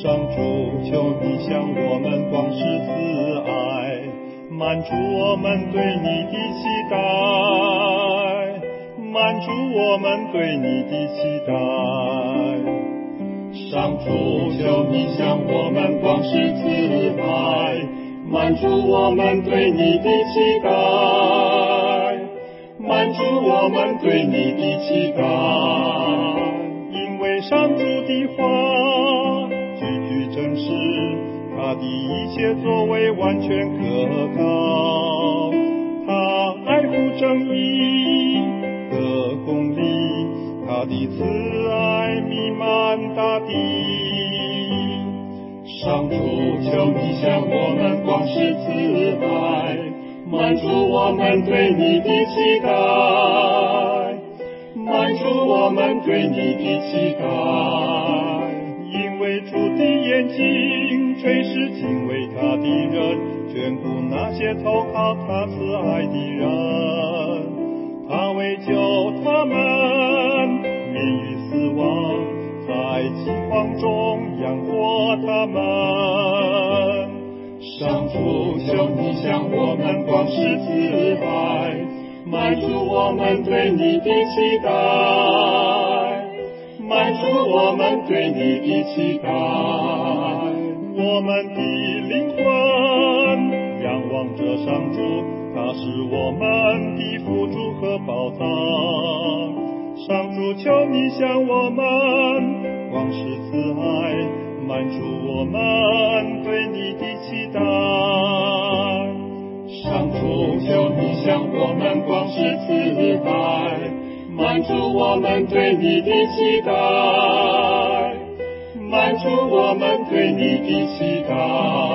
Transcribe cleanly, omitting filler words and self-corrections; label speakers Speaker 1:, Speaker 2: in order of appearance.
Speaker 1: 主，求你向我们广施慈爱，满足我们对你的期待，满足我们对你的期待。上主，求你向我们广施慈爱，满足我们对你的期待，满足我们对你的期待。因为上主的话句句真实，他的一切作为完全可靠，他爱护正义的公理，他的慈爱弥漫大地。上主，求你向我们广施慈爱，满足我们对你的期待，满足我们对你的期待。因为主的眼睛垂视敬畏他的人，眷顾那些投靠他慈爱的人，他为救他们免于死亡，在饥荒中养活他们。上主，求你向我们广施慈爱，满足我们对你的期待，满足我们对你的期待。我们的灵魂仰望着上主，他是我们的辅助和宝藏。上主，求你向我们广施慈爱，满足我们对你的期待。上主，求你向我们广施慈爱，满足我们对你的期待，满足我们对你的期待。